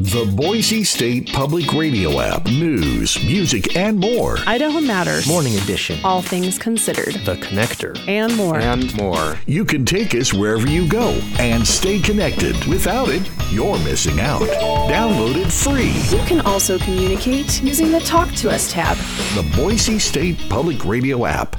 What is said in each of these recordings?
The Boise State Public Radio app. News, music, and more. Idaho Matters. Morning Edition. All things considered. The Connector. And more. And more. You can take us wherever you go and stay connected. Without it, you're missing out. Download it free. You can also communicate using the Talk to Us tab. The Boise State Public Radio app.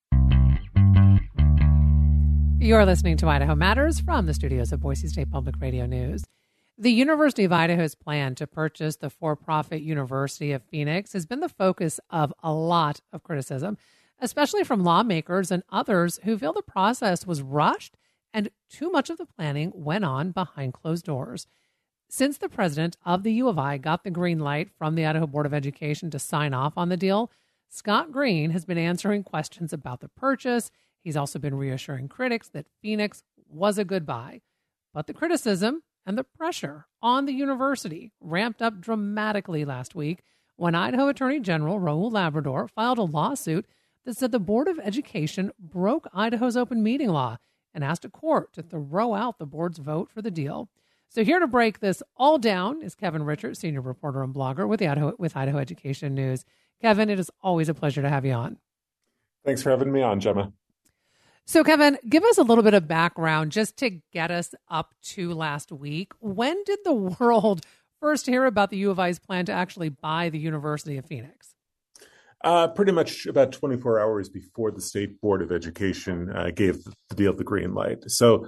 You're listening to Idaho Matters from the studios of Boise State Public Radio News. The University of Idaho's plan to purchase the for-profit University of Phoenix has been the focus of a lot of criticism, especially from lawmakers and others who feel the process was rushed and too much of the planning went on behind closed doors. Since the president of the U of I got the green light from the Idaho Board of Education to sign off on the deal, Scott Green has been answering questions about the purchase. He's also been reassuring critics that Phoenix was a good buy. But the criticism and the pressure on the university ramped up dramatically last week when Idaho Attorney General Raul Labrador filed a lawsuit that said the Board of Education broke Idaho's open meeting law and asked a court to throw out the board's vote for the deal. So here to break this all down is Kevin Richert, senior reporter and blogger with Idaho Education News. Kevin, it is always a pleasure to have you on. Thanks for having me on, Gemma. So, Kevin, give us a little bit of background just to get us up to last week. When did the world first hear about the U of I's plan to actually buy the University of Phoenix? Pretty much about 24 hours before the State Board of Education gave the deal the green light. So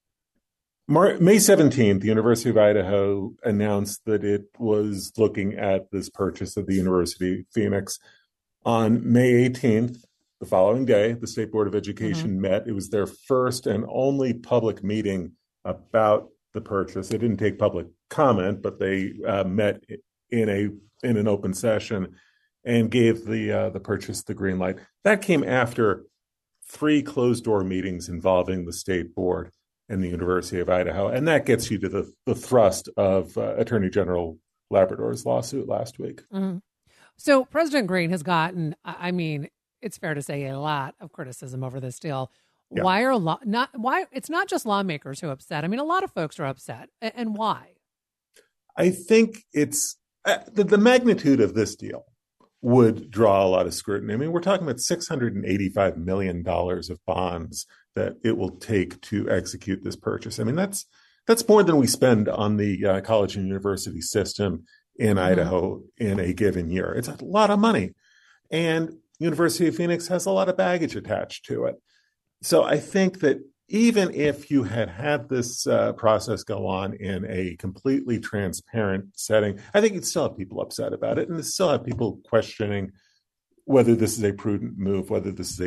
May 17th, the University of Idaho announced that it was looking at this purchase of the University of Phoenix. On May 18th, the following day, the State Board of Education met. It was their first and only public meeting about the purchase. They didn't take public comment, but they met in an open session and gave the purchase the green light. That came after 3 closed-door meetings involving the State Board and the University of Idaho, and that gets you to the thrust of Attorney General Labrador's lawsuit last week. Mm-hmm. So President Green has gotten, it's fair to say, a lot of criticism over this deal. Yeah. Why it's not just lawmakers who are upset. A lot of folks are upset. And why? I think it's the magnitude of this deal would draw a lot of scrutiny. We're talking about $685 million of bonds that it will take to execute this purchase. That's more than we spend on the college and university system in Idaho in a given year. It's a lot of money. And University of Phoenix has a lot of baggage attached to it. So I think that even if you had this process go on in a completely transparent setting, I think you'd still have people upset about it, and you'd still have people questioning whether this is a prudent move, whether this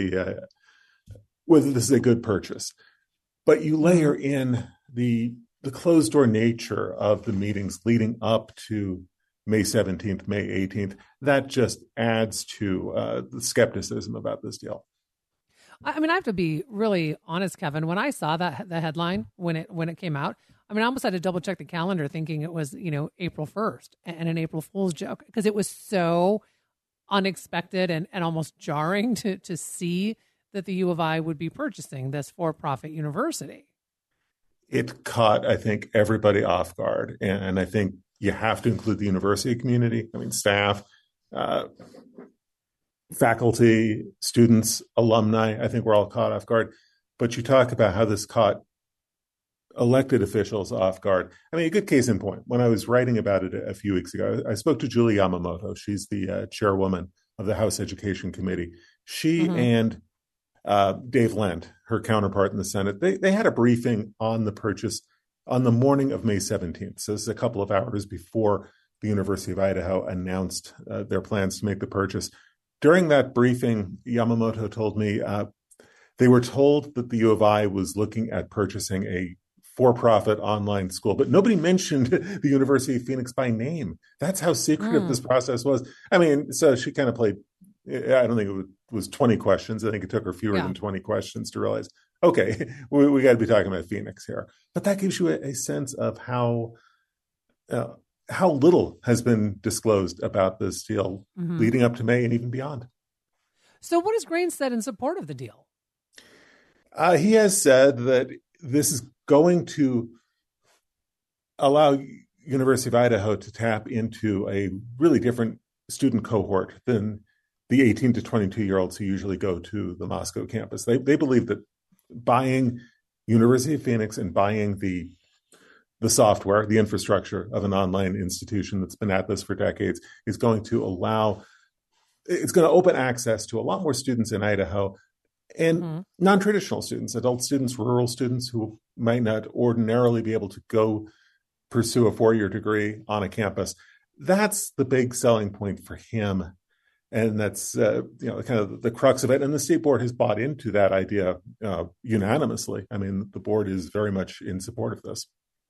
is a good purchase. But you layer in the closed door nature of the meetings leading up to May 17th, May 18th, that just adds to the skepticism about this deal. I have to be really honest, Kevin. When I saw the headline when it came out, I almost had to double check the calendar, thinking it was April 1st and an April Fool's joke, because it was so unexpected and almost jarring to see that the U of I would be purchasing this for-profit university. It caught, I think, everybody off guard, and I think you have to include the university community. Staff, faculty, students, alumni. I think we're all caught off guard. But you talk about how this caught elected officials off guard. A good case in point. When I was writing about it a few weeks ago, I spoke to Julie Yamamoto. She's the chairwoman of the House Education Committee. She and Dave Lent, her counterpart in the Senate, they had a briefing on the purchase on the morning of May 17th. So this is a couple of hours before the University of Idaho announced their plans to make the purchase. During that briefing, Yamamoto told me they were told that the U of I was looking at purchasing a for-profit online school, but nobody mentioned the University of Phoenix by name. That's how secretive this process was. So she kind of played, I don't think it was 20 questions. I think it took her fewer than 20 questions to realize, okay, we got to be talking about Phoenix here. But that gives you a sense of how little has been disclosed about this deal leading up to May and even beyond. So what has Green said in support of the deal? He has said that this is going to allow University of Idaho to tap into a really different student cohort than the 18 to 22-year-olds who usually go to the Moscow campus. They believe that buying University of Phoenix and buying the software, the infrastructure of an online institution that's been at this for decades is going to open access to a lot more students in Idaho and non-traditional students, adult students, rural students who might not ordinarily be able to go pursue a 4-year degree on a campus. That's the big selling point for him. And that's kind of the crux of it. And the state board has bought into that idea unanimously. I mean, the board is very much in support of this.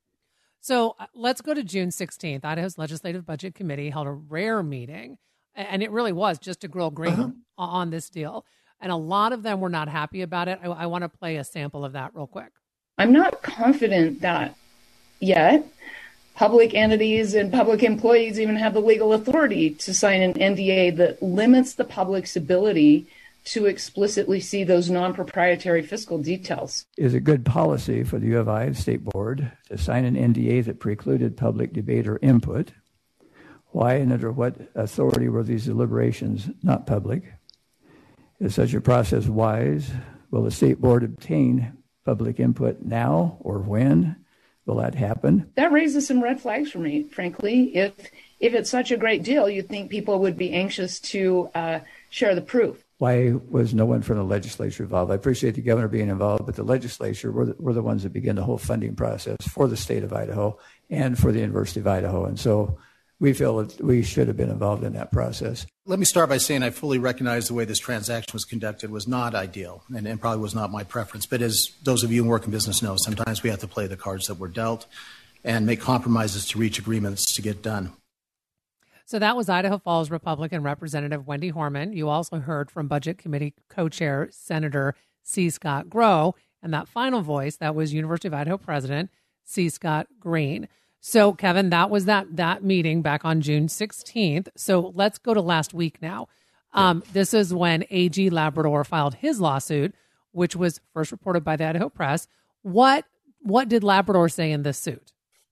So let's go to June 16th. Idaho's Legislative Budget Committee held a rare meeting, and it really was just to grill Green on this deal. And a lot of them were not happy about it. I want to play a sample of that real quick. I'm not confident that yet public entities and public employees even have the legal authority to sign an NDA that limits the public's ability to explicitly see those non-proprietary fiscal details. Is it good policy for the U of I, the state board, to sign an NDA that precluded public debate or input? Why and under what authority were these deliberations not public? Is such a process wise? Will the state board obtain public input now or when? Will that happen? That raises some red flags for me, frankly. If it's such a great deal, you'd think people would be anxious to share the proof. Why was no one from the legislature involved? I appreciate the governor being involved, but the legislature were the ones that began the whole funding process for the state of Idaho and for the University of Idaho. And so we feel that we should have been involved in that process. Let me start by saying I fully recognize the way this transaction was conducted was not ideal and probably was not my preference. But as those of you who work in business know, sometimes we have to play the cards that were dealt and make compromises to reach agreements to get done. So that was Idaho Falls Republican Representative Wendy Horman. You also heard from Budget Committee co-chair Senator C. Scott Grow. And that final voice, that was University of Idaho President C. Scott Green. So, Kevin, that was that meeting back on June 16th. So let's go to last week now. This is when AG Labrador filed his lawsuit, which was first reported by the Idaho Press. What did Labrador say in this suit?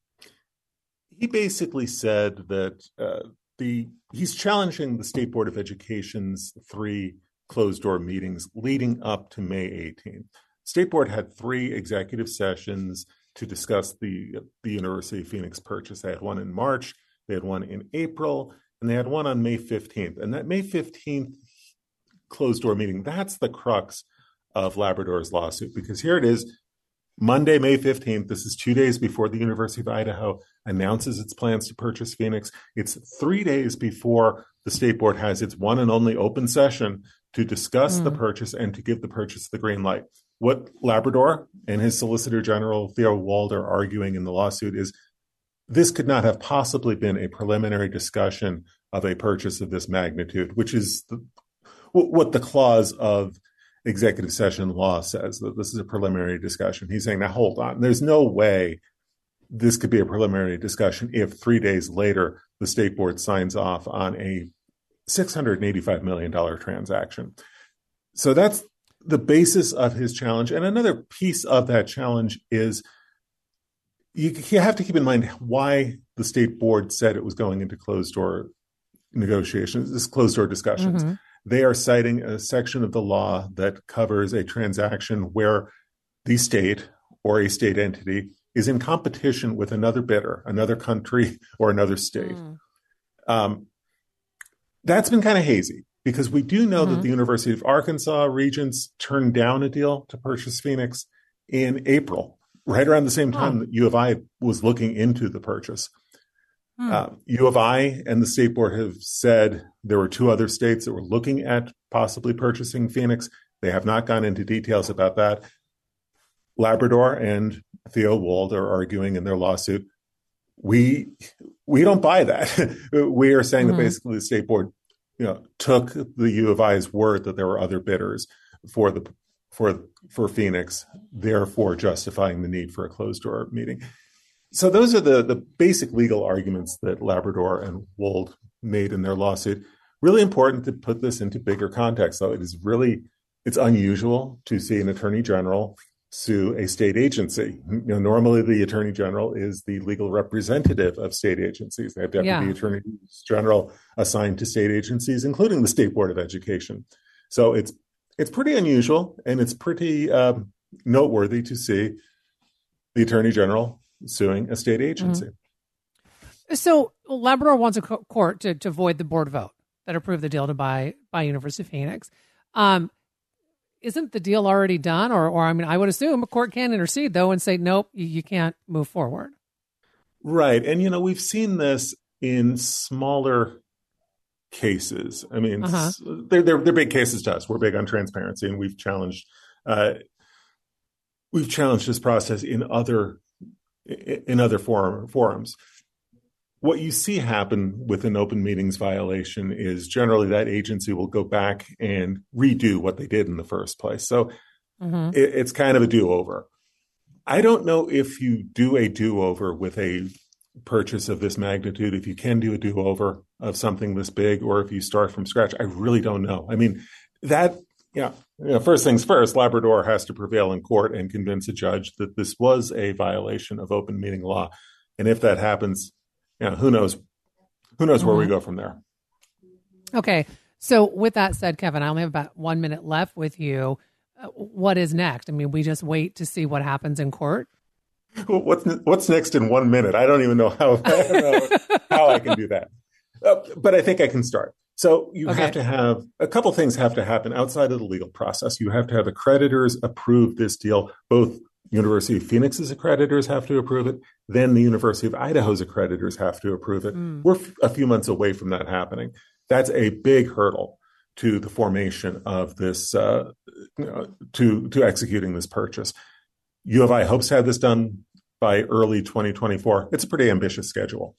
He basically said that he's challenging the State Board of Education's 3 closed-door meetings leading up to May 18th. State Board had 3 executive sessions to discuss the University of Phoenix purchase. They had one in March, they had one in April, and they had one on May 15th. And that May 15th closed-door meeting, that's the crux of Labrador's lawsuit, because here it is, Monday, May 15th, this is 2 days before the University of Idaho announces its plans to purchase Phoenix. It's 3 days before the State Board has its one and only open session to discuss the purchase and to give the purchase the green light. What Labrador and his Solicitor General, Theo Wold, are arguing in the lawsuit is this could not have possibly been a preliminary discussion of a purchase of this magnitude, which is what the clause of executive session law says, that this is a preliminary discussion. He's saying, now hold on, there's no way this could be a preliminary discussion if 3 days later the State Board signs off on a $685 million transaction. So that's the basis of his challenge. And another piece of that challenge is you have to keep in mind why the State Board said it was going into closed-door negotiations, closed-door discussions. Mm-hmm. They are citing a section of the law that covers a transaction where the state or a state entity is in competition with another bidder, another country, or another state. That's been kind of hazy, because we do know that the University of Arkansas Regents turned down a deal to purchase Phoenix in April, right around the same time that U of I was looking into the purchase. U of I and the State Board have said there were 2 other states that were looking at possibly purchasing Phoenix. They have not gone into details about that. Labrador and Theo Wold are arguing in their lawsuit, we don't buy that. We are saying that basically the State Board, took the U of I's word that there were other bidders for Phoenix, therefore justifying the need for a closed-door meeting. So those are the basic legal arguments that Labrador and Wold made in their lawsuit. Really important to put this into bigger context, though. It's unusual to see an attorney general sue a state agency. Normally the attorney general is the legal representative of state agencies. They have deputy attorneys general assigned to state agencies, including the State Board of Education. So it's pretty unusual, and it's pretty noteworthy to see the attorney general suing a state agency. Mm-hmm. So Labrador wants a court to void the board vote that approved the deal to buy University of Phoenix. Isn't the deal already done? Or I mean, I would assume a court can intercede, though, and say, nope, you can't move forward. Right. And, we've seen this in smaller cases. I mean, they're big cases to us. We're big on transparency, and we've challenged this process in other forums. What you see happen with an open meetings violation is generally that agency will go back and redo what they did in the first place. So it's kind of a do-over. I don't know if you do a do-over with a purchase of this magnitude, if you can do a do-over of something this big, or if you start from scratch. I really don't know. I mean, first things first, Labrador has to prevail in court and convince a judge that this was a violation of open meeting law. And if that happens, who knows where we go from there. Okay. So with that said, Kevin, I only have about 1 minute left with you. What is next? I mean, we just wait to see what happens in court. Well, what's next in 1 minute? I don't even know how I can do that. But I think I can start. So you have to have a couple things have to happen outside of the legal process. You have to have the creditors approve this deal. Both University of Phoenix's accreditors have to approve it. Then the University of Idaho's accreditors have to approve it. We're a few months away from that happening. That's a big hurdle to the formation of this, to executing this purchase. U of I hopes to have this done by early 2024. It's a pretty ambitious schedule.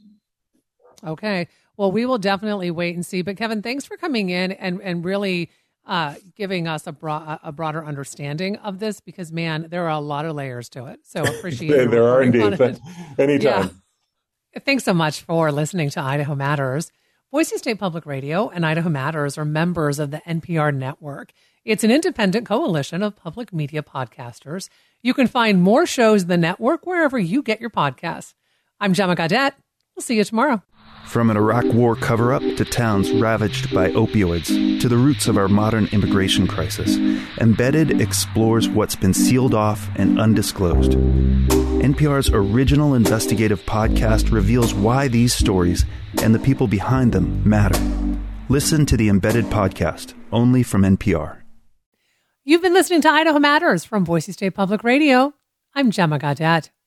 Okay. Well, we will definitely wait and see. But Kevin, thanks for coming in and really giving us a broader understanding of this, because, man, there are a lot of layers to it. So appreciate it. There are indeed. Anytime. Yeah. Thanks so much for listening to Idaho Matters. Boise State Public Radio and Idaho Matters are members of the NPR network. It's an independent coalition of public media podcasters. You can find more shows in the network wherever you get your podcasts. I'm Gemma Gaudette. We'll see you tomorrow. From an Iraq war cover-up to towns ravaged by opioids to the roots of our modern immigration crisis, Embedded explores what's been sealed off and undisclosed. NPR's original investigative podcast reveals why these stories and the people behind them matter. Listen to the Embedded podcast, only from NPR. You've been listening to Idaho Matters from Boise State Public Radio. I'm Gemma Gaudette.